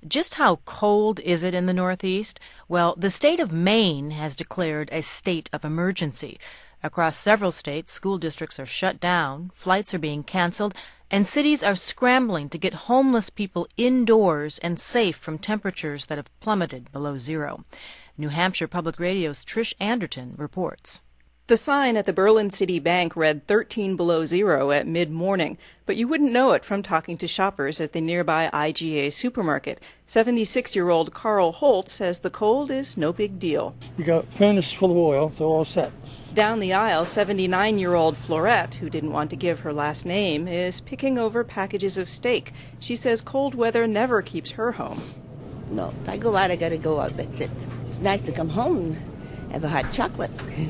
Just how cold is it in the Northeast? Well, the state of Maine has declared a state of emergency. Across several states, school districts are shut down, flights are being canceled, and cities are scrambling to get homeless people indoors and safe from temperatures that have plummeted below zero. New Hampshire Public Radio's Trish Anderton reports. The sign at the Berlin City Bank read 13 below zero at mid-morning, but you wouldn't know it from talking to shoppers at the nearby IGA supermarket. 76-year-old Carl Holt says the cold is no big deal. You got furnace full of oil, so all set. Down the aisle, 79-year-old Florette, who didn't want to give her last name, is picking over packages of steak. She says cold weather never keeps her home. No, if I go out, I gotta go out, that's it. It's nice to come home and have a hot chocolate.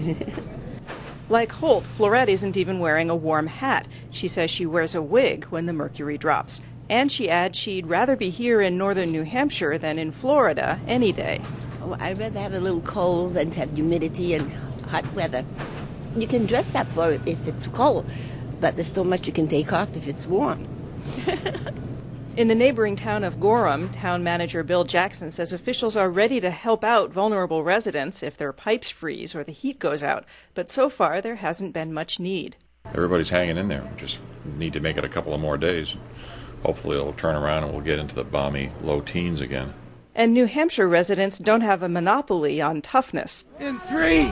Like Holt, Florette isn't even wearing a warm hat. She says she wears a wig when the mercury drops. And she adds she'd rather be here in northern New Hampshire than in Florida any day. Oh, I'd rather have a little cold than have humidity and hot weather. You can dress up for it if it's cold, but there's so much you can take off if it's warm. In the neighboring town of Gorham, town manager Bill Jackson says officials are ready to help out vulnerable residents if their pipes freeze or the heat goes out, but so far there hasn't been much need. Everybody's hanging in there. We just need to make it a couple of more days. Hopefully it'll turn around and we'll get into the balmy low teens again. And New Hampshire residents don't have a monopoly on toughness. In 3,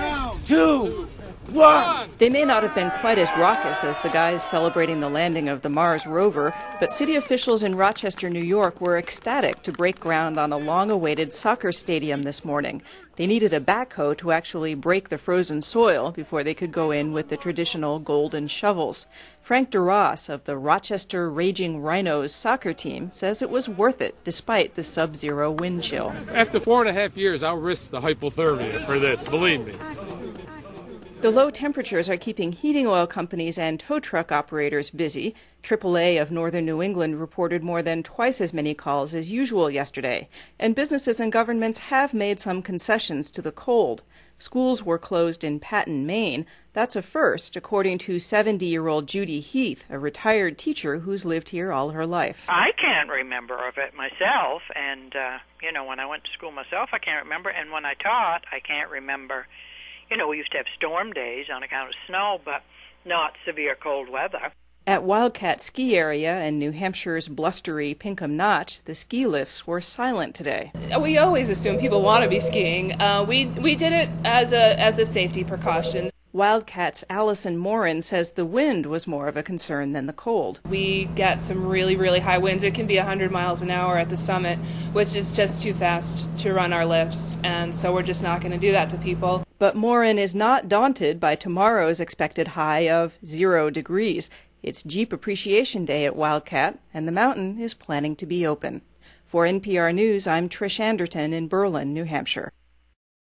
2, 1. They may not have been quite as raucous as the guys celebrating the landing of the Mars rover, but city officials in Rochester, New York were ecstatic to break ground on a long-awaited soccer stadium this morning. They needed a backhoe to actually break the frozen soil before they could go in with the traditional golden shovels. Frank DeRoss of the Rochester Raging Rhinos soccer team says it was worth it despite the sub-zero wind chill. After 4.5 years, I'll risk the hypothermia for this, believe me. The low temperatures are keeping heating oil companies and tow truck operators busy. AAA of Northern New England reported more than twice as many calls as usual yesterday. And businesses and governments have made some concessions to the cold. Schools were closed in Patten, Maine. That's a first, according to 70-year-old Judy Heath, a retired teacher who's lived here all her life. I can't remember of it myself, and, when I went to school myself, I can't remember, and when I taught, I can't remember. We used to have storm days on account of snow, but not severe cold weather. At Wildcat Ski Area in New Hampshire's blustery Pinkham Notch, the ski lifts were silent today. We always assume people want to be skiing. We did it as a safety precaution. Wildcat's Allison Morin says the wind was more of a concern than the cold. We get some really, really high winds. It can be 100 miles an hour at the summit, which is just too fast to run our lifts, and so we're just not going to do that to people. But Morin is not daunted by tomorrow's expected high of 0 degrees. It's Jeep Appreciation Day at Wildcat, and the mountain is planning to be open. For NPR News, I'm Trish Anderton in Berlin, New Hampshire.